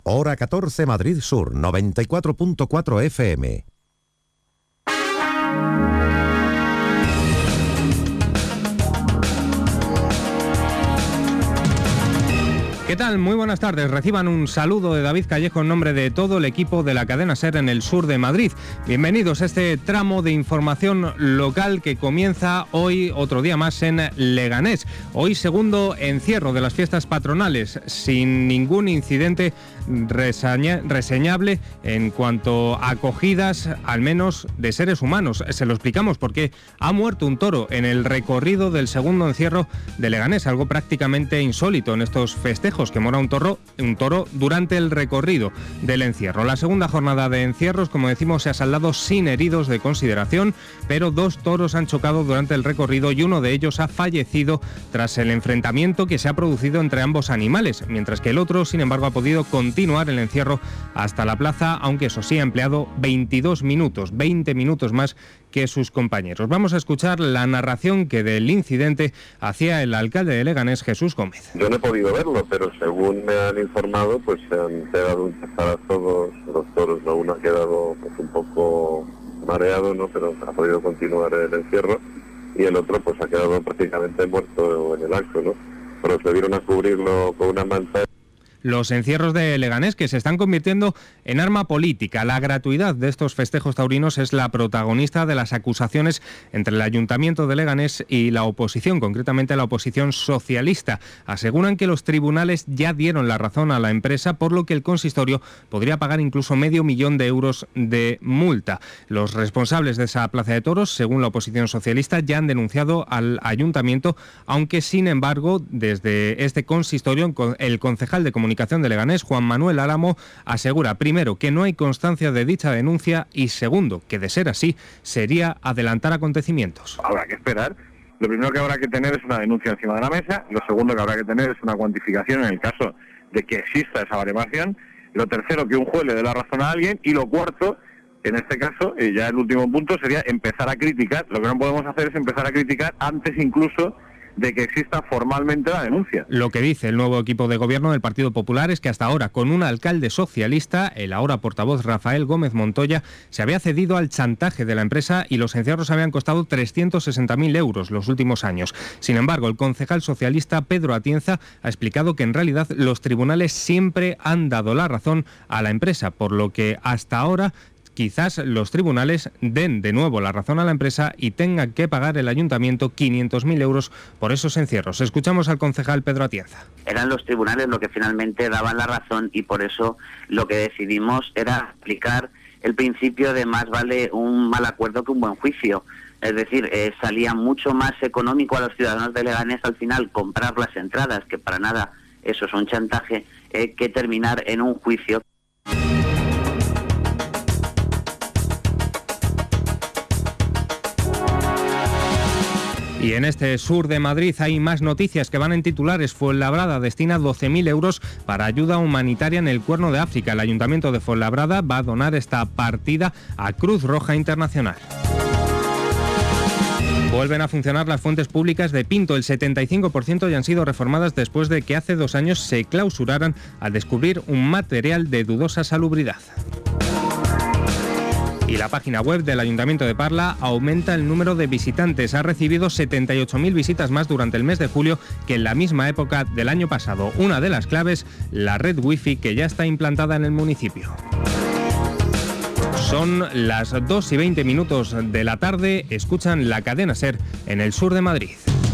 Hora 14 Madrid Sur, 94.4 FM. ¿Qué tal? Muy buenas tardes. Reciban un saludo de David Callejo en nombre de todo el equipo de la cadena SER en el sur de Madrid. Bienvenidos a este tramo de información local que comienza hoy, otro día más, en Leganés. Hoy segundo encierro de las fiestas patronales, sin ningún incidente reseñable en cuanto a acogidas, al menos de seres humanos. Se lo explicamos porque ha muerto un toro en el recorrido del segundo encierro de Leganés, algo prácticamente insólito en estos festejos, que muera un toro durante el recorrido del encierro. La segunda jornada de encierros, como decimos, se ha saldado sin heridos de consideración, pero 2 toros han chocado durante el recorrido y uno de ellos ha fallecido tras el enfrentamiento que se ha producido entre ambos animales, mientras que el otro, sin embargo, ha podido continuar el encierro hasta la plaza, aunque eso sí ha empleado 22 minutos, 20 minutos más que sus compañeros. Vamos a escuchar la narración que del incidente hacía el alcalde de Leganés, Jesús Gómez. Yo no he podido verlo, pero según me han informado, pues se han pegado un chastar a todos los toros, ¿no? Uno ha quedado pues un poco mareado, ¿no? Pero ha podido continuar el encierro, y el otro pues ha quedado prácticamente muerto en el acto, ¿no? Pero se dieron a cubrirlo con una manta. Los encierros de Leganés, que se están convirtiendo en arma política. La gratuidad de estos festejos taurinos es la protagonista de las acusaciones entre el Ayuntamiento de Leganés y la oposición, concretamente la oposición socialista. Aseguran que los tribunales ya dieron la razón a la empresa, por lo que el consistorio podría pagar incluso €500.000 de multa. Los responsables de esa plaza de toros, según la oposición socialista, ya han denunciado al Ayuntamiento, aunque sin embargo, desde este consistorio, el concejal de Comunicación de Leganés, Juan Manuel Álamo, asegura, primero, que no hay constancia de dicha denuncia y, segundo, que de ser así, sería adelantar acontecimientos. Habrá que esperar. Lo primero que habrá que tener es una denuncia encima de la mesa. Lo segundo que habrá que tener es una cuantificación en el caso de que exista esa baremación. Lo tercero, que un juez le dé la razón a alguien. Y lo cuarto, en este caso, ya el último punto, sería empezar a criticar. Lo que no podemos hacer es empezar a criticar antes incluso de que exista formalmente la denuncia. Lo que dice el nuevo equipo de gobierno del Partido Popular es que hasta ahora, con un alcalde socialista, el ahora portavoz Rafael Gómez Montoya, se había cedido al chantaje de la empresa y los encierros habían costado 360.000 euros los últimos años. Sin embargo, el concejal socialista Pedro Atienza ha explicado que en realidad los tribunales siempre han dado la razón a la empresa, por lo que hasta ahora quizás los tribunales den de nuevo la razón a la empresa y tenga que pagar el ayuntamiento 500.000 euros por esos encierros. Escuchamos al concejal Pedro Atienza. Eran los tribunales los que finalmente daban la razón y por eso lo que decidimos era aplicar el principio de más vale un mal acuerdo que un buen juicio. Es decir, salía mucho más económico a los ciudadanos de Leganés al final comprar las entradas, que para nada eso es un chantaje, que terminar en un juicio. Y en este sur de Madrid hay más noticias que van en titulares. Fuenlabrada destina 12.000 euros para ayuda humanitaria en el Cuerno de África. El Ayuntamiento de Fuenlabrada va a donar esta partida a Cruz Roja Internacional. Vuelven a funcionar las fuentes públicas de Pinto. El 75% ya han sido reformadas después de que hace 2 años se clausuraran al descubrir un material de dudosa salubridad. Y la página web del Ayuntamiento de Parla aumenta el número de visitantes. Ha recibido 78.000 visitas más durante el mes de julio que en la misma época del año pasado. Una de las claves, la red wifi que ya está implantada en el municipio. Son las 2:20 de la tarde. Escuchan la cadena SER en el sur de Madrid.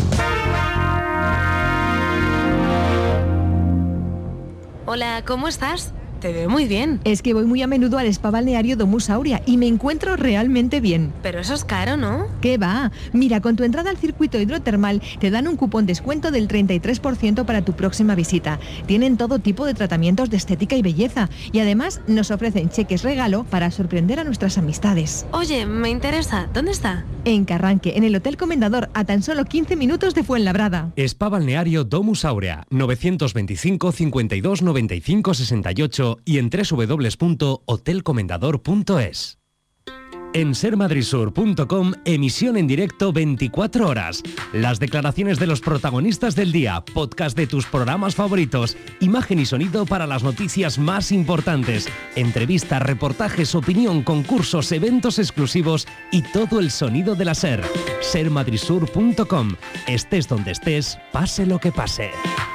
Hola, ¿cómo estás? Te veo muy bien. Es que voy muy a menudo al spa balneario Domus Aurea y me encuentro realmente bien. Pero eso es caro, ¿no? ¿Qué va? Mira, con tu entrada al circuito hidrotermal te dan un cupón descuento del 33% para tu próxima visita. Tienen todo tipo de tratamientos de estética y belleza y además nos ofrecen cheques regalo para sorprender a nuestras amistades. Oye, me interesa. ¿Dónde está? En Carranque, en el Hotel Comendador, a tan solo 15 minutos de Fuenlabrada. Spa balneario Domus Aurea, 925 52 95 68 y en www.hotelcomendador.es. En sermadridsur.com, emisión en directo 24 horas. Las declaraciones de los protagonistas del día, podcast de tus programas favoritos, imagen y sonido para las noticias más importantes, entrevistas, reportajes, opinión, concursos, eventos exclusivos y todo el sonido de la SER. sermadridsur.com. Estés donde estés, pase lo que pase.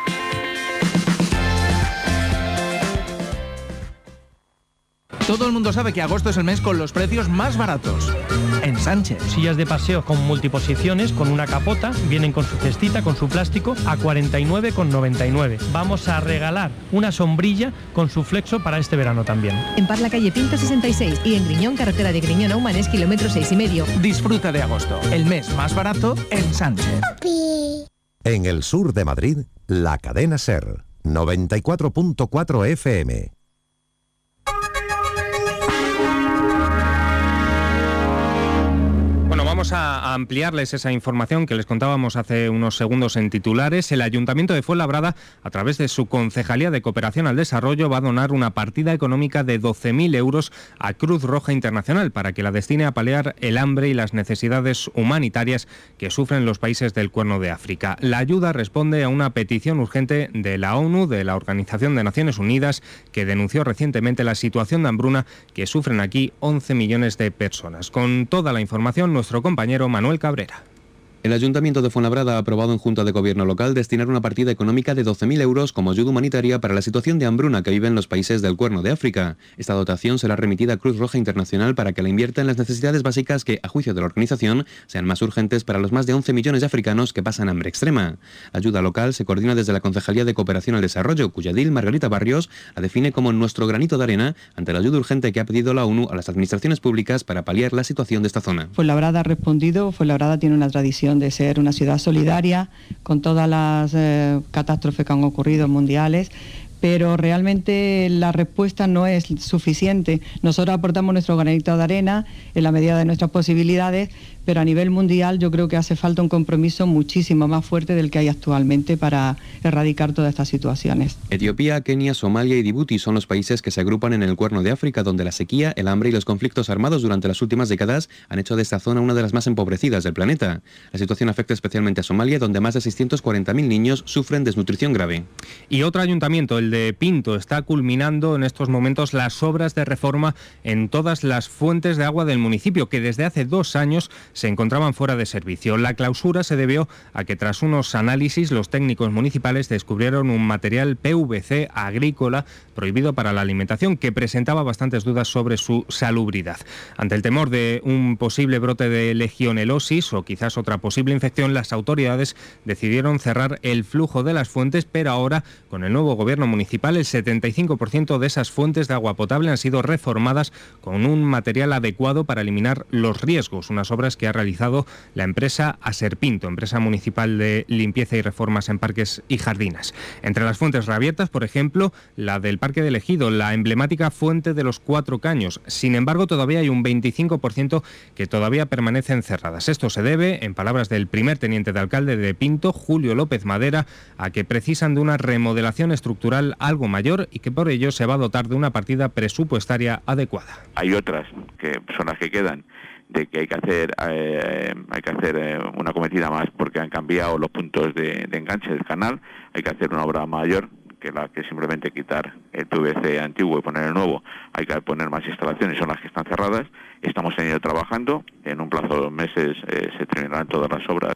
Todo el mundo sabe que agosto es el mes con los precios más baratos. En Sánchez. Sillas de paseo con multiposiciones, con una capota, vienen con su cestita, con su plástico, a 49,99. Vamos a regalar una sombrilla con su flexo para este verano también. En Parla, calle Pinto 66 y en Griñón, carretera de Griñón a Humanes, kilómetro 6,5. Disfruta de agosto, el mes más barato en Sánchez. En el sur de Madrid, la cadena SER, 94.4 FM. Vamos a ampliarles esa información que les contábamos hace unos segundos en titulares. El Ayuntamiento de Fuenlabrada, a través de su Concejalía de Cooperación al Desarrollo, va a donar una partida económica de 12.000 euros a Cruz Roja Internacional para que la destine a paliar el hambre y las necesidades humanitarias que sufren los países del Cuerno de África. La ayuda responde a una petición urgente de la ONU, de la Organización de Naciones Unidas, que denunció recientemente la situación de hambruna que sufren aquí 11 millones de personas. Con toda la información, nuestro compañero Manuel Cabrera. El Ayuntamiento de Fuenlabrada ha aprobado en Junta de Gobierno local destinar una partida económica de 12.000 euros como ayuda humanitaria para la situación de hambruna que viven los países del Cuerno de África. Esta dotación será remitida a Cruz Roja Internacional para que la invierta en las necesidades básicas que, a juicio de la organización, sean más urgentes para los más de 11 millones de africanos que pasan hambre extrema. La ayuda local se coordina desde la Concejalía de Cooperación al Desarrollo, cuya edil, Margarita Barrios, la define como nuestro granito de arena ante la ayuda urgente que ha pedido la ONU a las administraciones públicas para paliar la situación de esta zona. Fuenlabrada ha respondido. Fuenlabrada tiene una tradición de ser una ciudad solidaria con todas las catástrofes que han ocurrido mundiales, pero realmente la respuesta no es suficiente. Nosotros aportamos nuestro granito de arena en la medida de nuestras posibilidades, pero a nivel mundial yo creo que hace falta un compromiso muchísimo más fuerte del que hay actualmente para erradicar todas estas situaciones. Etiopía, Kenia, Somalia y Djibouti son los países que se agrupan en el Cuerno de África, donde la sequía, el hambre y los conflictos armados durante las últimas décadas han hecho de esta zona una de las más empobrecidas del planeta. La situación afecta especialmente a Somalia, donde más de 640.000 niños sufren desnutrición grave. Y otro ayuntamiento, el de Pinto, está culminando en estos momentos las obras de reforma en todas las fuentes de agua del municipio, que desde hace 2 años se encontraban fuera de servicio. La clausura se debió a que tras unos análisis los técnicos municipales descubrieron un material PVC agrícola prohibido para la alimentación que presentaba bastantes dudas sobre su salubridad. Ante el temor de un posible brote de legionelosis o quizás otra posible infección, las autoridades decidieron cerrar el flujo de las fuentes, pero ahora con el nuevo gobierno municipal el 75% de esas fuentes de agua potable han sido reformadas con un material adecuado para eliminar los riesgos, unas obras que ha realizado la empresa Aserpinto, empresa municipal de limpieza y reformas en parques y jardines. Entre las fuentes reabiertas, por ejemplo, la del Parque del Ejido, la emblemática fuente de los 4 caños. Sin embargo, todavía hay un 25% que todavía permanecen cerradas. Esto se debe, en palabras del primer teniente de alcalde de Pinto, Julio López Madera, a que precisan de una remodelación estructural algo mayor y que por ello se va a dotar de una partida presupuestaria adecuada. Hay otras que son las que quedan, de que hay que hacer una cometida más porque han cambiado los puntos de enganche del canal. Hay que hacer una obra mayor que la que simplemente quitar el PVC antiguo y poner el nuevo. Hay que poner más instalaciones, son las que están cerradas. Estamos en ello trabajando, en un plazo de 2 meses se terminarán todas las obras.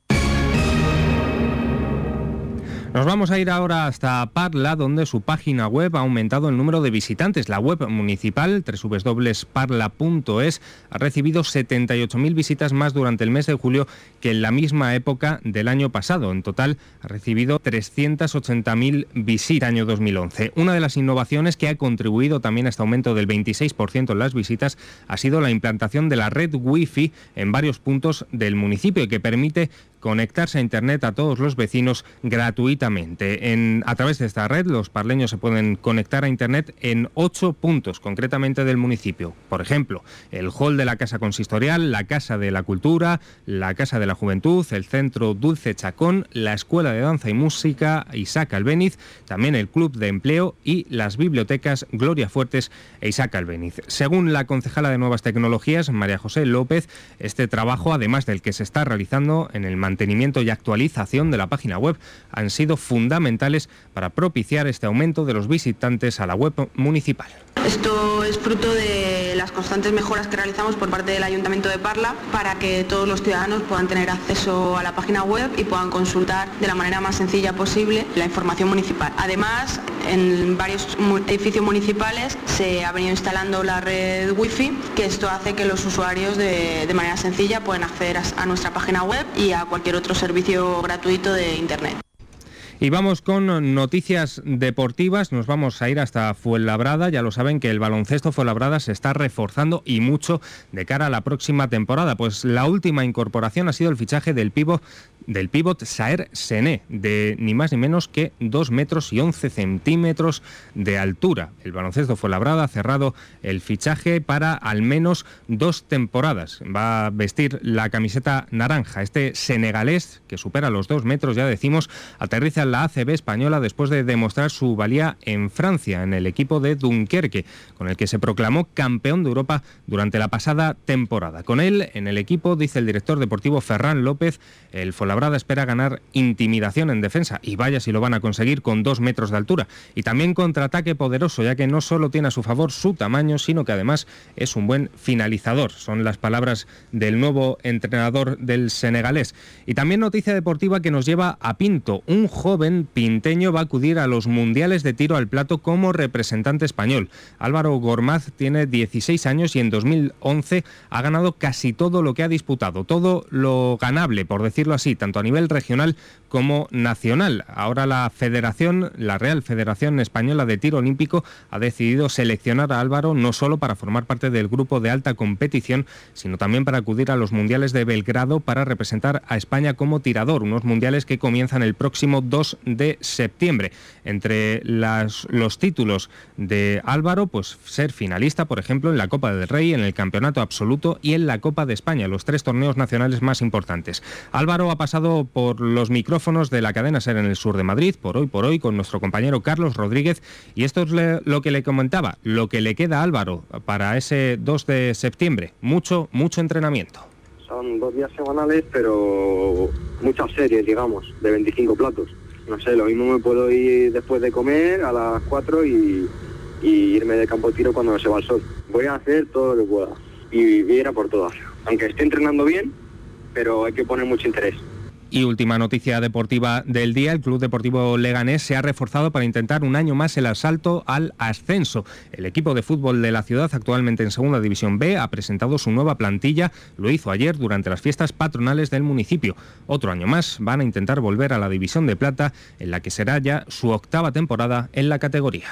Nos vamos a ir ahora hasta Parla, donde su página web ha aumentado el número de visitantes. La web municipal, www.parla.es, ha recibido 78.000 visitas más durante el mes de julio que en la misma época del año pasado. En total ha recibido 380.000 visitas en el año 2011. Una de las innovaciones que ha contribuido también a este aumento del 26% en las visitas ha sido la implantación de la red Wi-Fi en varios puntos del municipio y que permite conectarse a Internet a todos los vecinos gratuitamente. A través de esta red, los parleños se pueden conectar a Internet en 8 puntos, concretamente del municipio. Por ejemplo, el hall de la Casa Consistorial, la Casa de la Cultura, la Casa de la Juventud, el Centro Dulce Chacón, la Escuela de Danza y Música Isaac Albéniz, también el Club de Empleo y las bibliotecas Gloria Fuertes e Isaac Albéniz. Según la concejala de Nuevas Tecnologías, María José López, este trabajo, además del que se está realizando en el mantenimiento y actualización de la página web, han sido fundamentales para propiciar este aumento de los visitantes a la web municipal. Esto es fruto de las constantes mejoras que realizamos por parte del Ayuntamiento de Parla para que todos los ciudadanos puedan tener acceso a la página web y puedan consultar de la manera más sencilla posible la información municipal. Además, en varios edificios municipales se ha venido instalando la red Wi-Fi, que esto hace que los usuarios de manera sencilla puedan acceder a nuestra página web y a cualquier otro servicio gratuito de Internet. Y vamos con noticias deportivas, nos vamos a ir hasta Fuenlabrada. Ya lo saben que el baloncesto Fuenlabrada se está reforzando y mucho de cara a la próxima temporada, pues la última incorporación ha sido el fichaje del pívot Saer Sené, de ni más ni menos que 2 metros y 11 centímetros de altura. El baloncesto Fuenlabrada ha cerrado el fichaje para al menos 2 temporadas. Va a vestir la camiseta naranja. Este senegalés, que supera los 2 metros, ya decimos, aterriza en la ACB española después de demostrar su valía en Francia, en el equipo de Dunkerque, con el que se proclamó campeón de Europa durante la pasada temporada. Con él, en el equipo, dice el director deportivo Ferran López, el Fuenlabrada espera ganar intimidación en defensa, y vaya si lo van a conseguir con 2 metros de altura. Y también contraataque poderoso, ya que no solo tiene a su favor su tamaño, sino que además es un buen finalizador. Son las palabras del nuevo entrenador del senegalés. Y también noticia deportiva que nos lleva a Pinto. Un joven pinteño va a acudir a los mundiales de tiro al plato como representante español. Álvaro Gormaz tiene 16 años y en 2011 ha ganado casi todo lo que ha disputado, todo lo ganable, por decirlo así, tanto a nivel regional como nacional. Ahora la Real Federación Española de Tiro Olímpico ha decidido seleccionar a Álvaro no solo para formar parte del grupo de alta competición, sino también para acudir a los mundiales de Belgrado para representar a España como tirador, unos mundiales que comienzan el próximo 2 de septiembre. Entre los títulos de Álvaro, pues ser finalista, por ejemplo, en la Copa del Rey, en el Campeonato Absoluto y en la Copa de España, los 3 torneos nacionales más importantes. Álvaro ha pasado por los micrófonos de la cadena SER en el sur de Madrid, por hoy, con nuestro compañero Carlos Rodríguez, y esto es lo que le comentaba, lo que le queda a Álvaro para ese 2 de septiembre, mucho entrenamiento. Son 2 días semanales, pero muchas series, digamos, de 25 platos. No sé, lo mismo me puedo ir después de comer a las 4 y irme de campo de tiro cuando se va el sol. Voy a hacer todo lo que pueda y ir a por todas. Aunque esté entrenando bien, pero hay que poner mucho interés. Y última noticia deportiva del día, el Club Deportivo Leganés se ha reforzado para intentar un año más el asalto al ascenso. El equipo de fútbol de la ciudad, actualmente en Segunda División B, ha presentado su nueva plantilla, lo hizo ayer durante las fiestas patronales del municipio. Otro año más van a intentar volver a la División de Plata, en la que será ya su 8ª temporada en la categoría.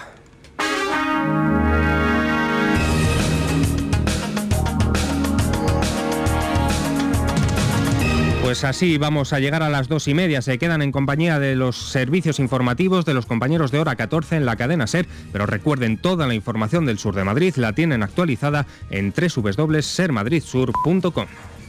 Pues así vamos a llegar a las 2:30. Se quedan en compañía de los servicios informativos de los compañeros de Hora 14 en la cadena SER, pero recuerden, toda la información del sur de Madrid la tienen actualizada en www.sermadridsur.com.